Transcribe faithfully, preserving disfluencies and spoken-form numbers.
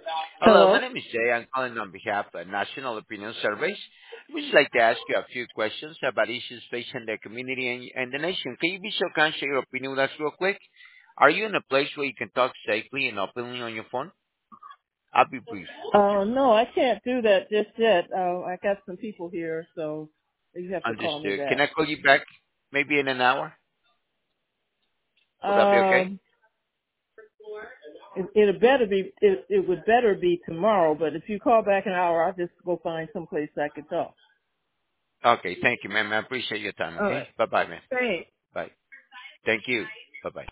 Hello, my Hello. name is Jay. I'm calling on behalf of National Opinion Surveys. We would like to ask you a few questions about issues facing the community and, and the nation. Can you be so kind to share your opinion with us real quick? Are you in a place where you can talk safely and openly on your phone? I'll be brief. Uh, no, I can't do that just yet. Uh, I got some people here, so you have to call me Understood. Can back. I call you back maybe in an hour? Would that be okay? Um, it, it better be. It, it would better be tomorrow. But if you call back an hour, I'll just go find some place I can talk. Okay, thank you, ma'am. I appreciate your time, All okay? right. Bye-bye, man. Thanks. Bye. Thank you. Bye-bye.